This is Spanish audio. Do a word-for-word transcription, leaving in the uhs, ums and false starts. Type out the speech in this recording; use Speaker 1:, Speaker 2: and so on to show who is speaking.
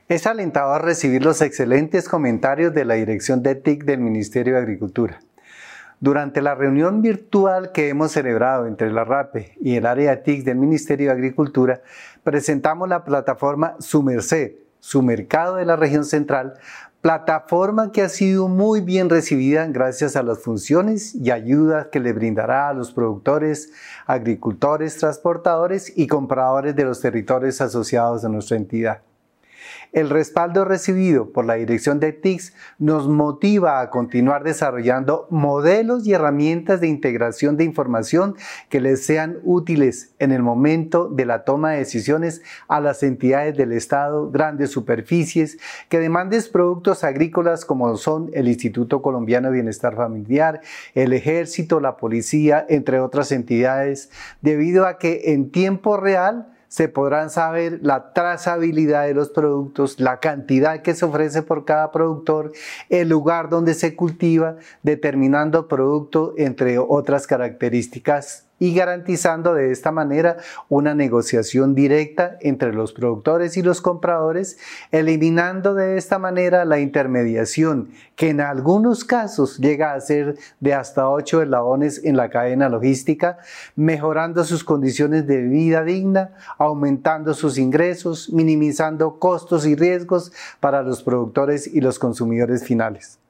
Speaker 1: Es alentador recibir los excelentes comentarios de la Dirección de T I C del Ministerio de Agricultura. Durante la reunión virtual que hemos celebrado entre la RAPE y el área de T I C del Ministerio de Agricultura, presentamos la plataforma Su Merced, Su Mercado de la Región Central, plataforma que ha sido muy bien recibida gracias a las funciones y ayudas que le brindará a los productores, agricultores, transportadores y compradores de los territorios asociados a nuestra entidad. El respaldo recibido por la Dirección de T I C nos motiva a continuar desarrollando modelos y herramientas de integración de información que les sean útiles en el momento de la toma de decisiones a las entidades del Estado, grandes superficies, que demanden productos agrícolas como son el Instituto Colombiano de Bienestar Familiar, el Ejército, la Policía, entre otras entidades, debido a que en tiempo real se podrán saber la trazabilidad de los productos, la cantidad que se ofrece por cada productor, el lugar donde se cultiva, determinando producto, entre otras características, y garantizando de esta manera una negociación directa entre los productores y los compradores, eliminando de esta manera la intermediación, que en algunos casos llega a ser de hasta ocho eslabones en la cadena logística, mejorando sus condiciones de vida digna, aumentando sus ingresos, minimizando costos y riesgos para los productores y los consumidores finales.